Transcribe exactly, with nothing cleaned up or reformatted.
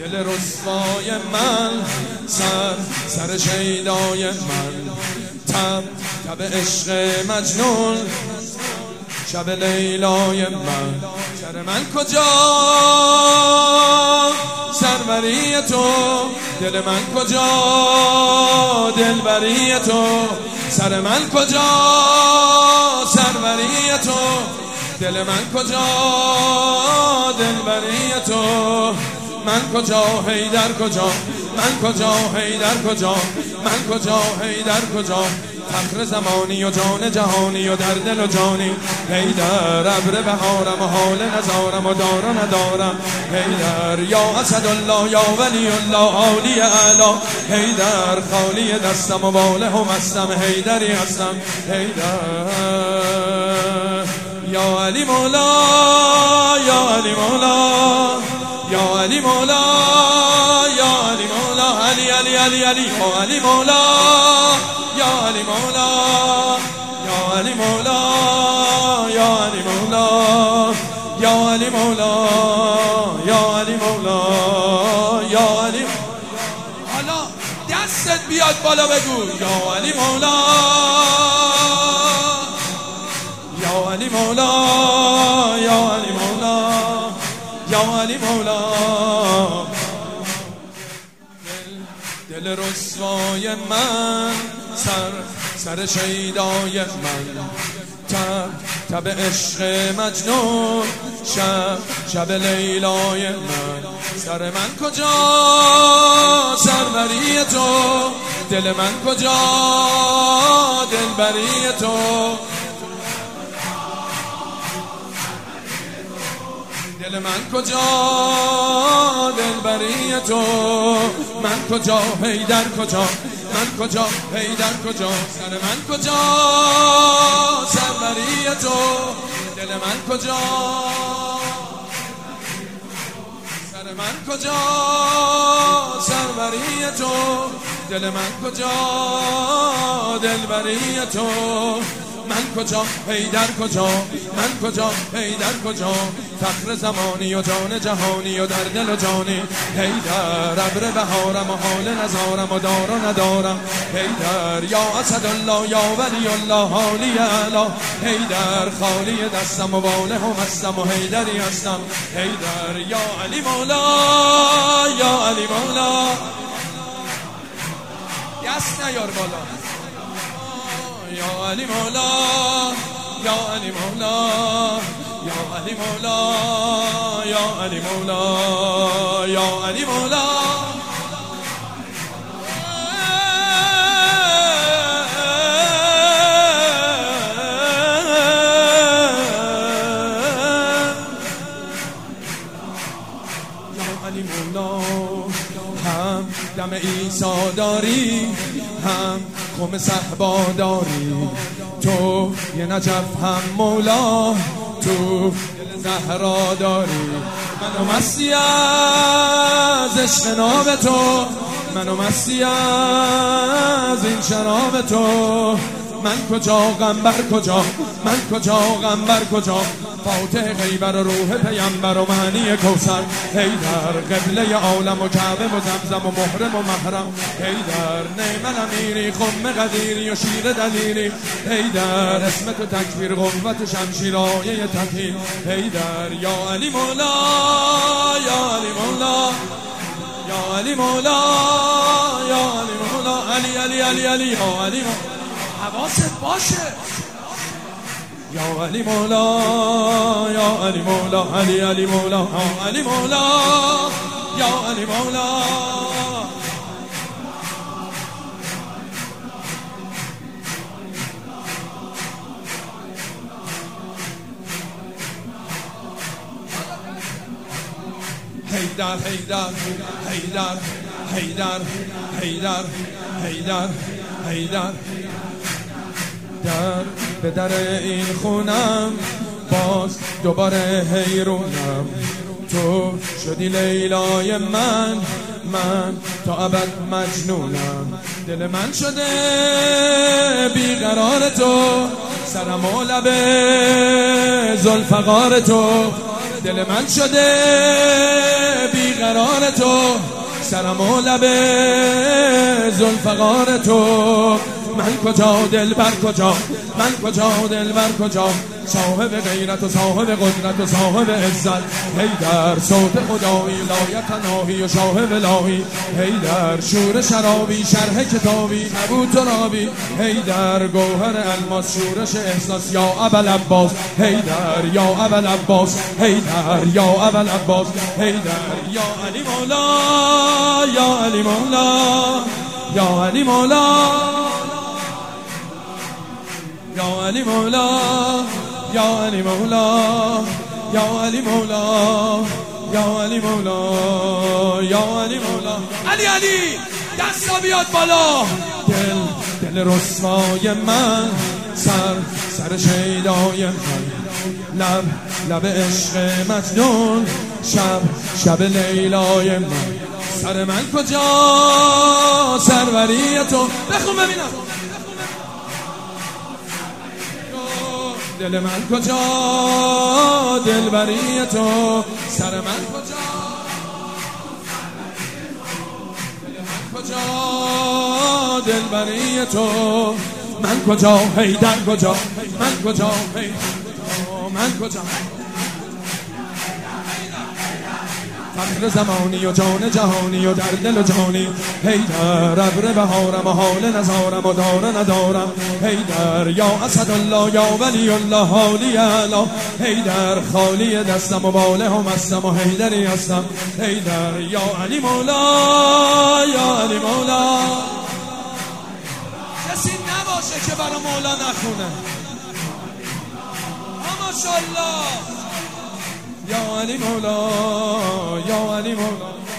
دل رسوای من، سر سر شیدای من، تب تب عشق مجنون، شب لیلای من. سر من کجا سروری تو، دل من کجا دلبری تو. سر من کجا سروری تو، دل من کجا دلبری تو. من کجا حیدر کجا، من کجا حیدر کجا، من کجا حیدر کجا. فخر زمانی و جان جهانی و در دل و جانی. حیدر ابر بهارم و حال نزارم و دار و ندارم. حیدر یا اسد الله یا ولی الله عالی اعلا. حیدر خالی دستم و باله و مستم، حیدری هستم. حیدر یا علی مولا، یا علی مولا، یا علی مولا، یا علی مولا. علی علی علی علی یا علی مولا، یا علی مولا، یا علی مولا، یا علی مولا، یا علی مولا، یا علی مولا، یا علی. حالا دستت بیاد بالا بگو یا علی مولا، یا علی مولا، یا علی مولا، یا علی مولا. دل رسوای من، سر سر شیدای من، تب تب عشق مجنون، شب شب لیلای من. سر من کجا سروری تو، دل من کجا دلبری تو. دل من کجا دلبری تو. من کجا حیدر کجا، من کجا حیدر کجا. سر من کجا سروری تو، دل من کجا. سر من کجا سروری تو، دل من کجا دلبری تو. من کجا حیدر کجا، من کجا حیدر کجا. فخر زمانی و جان جهانی و در دل و جانی. حیدر ابر بهارم و حال نزارم و دار و ندارم. حیدر یا اسد الله یا ولی الله عالی اعلا. حیدر خالی دستم و باله و مستم و حیدری هستم. حیدر یا علی مولا، یا علی مولا. دست نیار بالا. یا علی مولا، یا علی مولا، یا علی مولا، یا علی مولا، یا علی مولا. یا علی مولا. هم دم عیسی داری، هم خم صحبا داری. تو یه نجف هم مولا، تو دل زهرا داری. منو مستی از عشق ناب تو، منو مستی از این شراب تو. من کجا غمبر کجا، من کجا غمبر کجا. فاتح غیبر و روح پیمبر و معنی کوثر. حیدر قبله عالم و کعبه و زمزم و محرم و محرم. حیدر نعم امیری خم قدیری و شیر دلیری. حیدر اسم تو تکبیر قوت شمشیرایه تطهیر. حیدر یا علی مولا، یا علی مولا، یا علی مولا، یا علی مولا. علی علی علی علی یا علی مولا. حواست باشه. یا علی مولا، یا علی مولا. علی علی مولا، یا علی مولا، یا علی مولا. حیدر حیدر حیدر حیدر حیدر حیدر حیدر. در به در این خونم باز دوباره حیرونم. تو شدی لیلای من، من تا ابد مجنونم. دل من شده بیقرار تو، سرم و لب ذوالفقار تو. دل من شده بیقرار قرار تو، سرم و لب ذوالفقار تو. من کجا دلبر کجا، من کجا دلبر کجا، صاحب غیرت و صاحب قدرت و صاحب عزت. حیدر صوت خدایی لایت تناهی و شاه ولایی. حیدر شور شرابی شرح کتابی نبود ترابی. حیدر گوهر الماس شورش احساس یا ابوالعباس. حیدر یا ابوالعباس. حیدر یا ابوالعباس. حیدر یا علی مولا، یا علی مولا، یا علی مولا، یا علی مولا، یا علی مولا، یا علی مولا، یا علی مولا، یا علی مولا. علی علی دستا بیاد بالا. دل دل رسوای من، سر سر شیدای من، لب لب عشق مجنون، شب شب لیلای من. سر من کجا سروری تو، بخون ببینم. دل من کجا دلبری تو، سر من کجا، دل من کجا دلبری تو. من کجا حیدر کجا، من کجا حیدر کجا، من کجا فخر زمانی و جان جهانی و در دل و جانی. حیدر ابر بهارم و حال نزارم و دار ندارم. حیدر یا اسدالله یا ولی الله حالی اعلا. حیدر خالی دستم و باله هم هستم و حیدری هستم. حیدر یا علی مولا، یا علی مولا. کسی نباشه که برا مولا نخونه. ماشاءالله. یا علی مولا، یا علی مولا.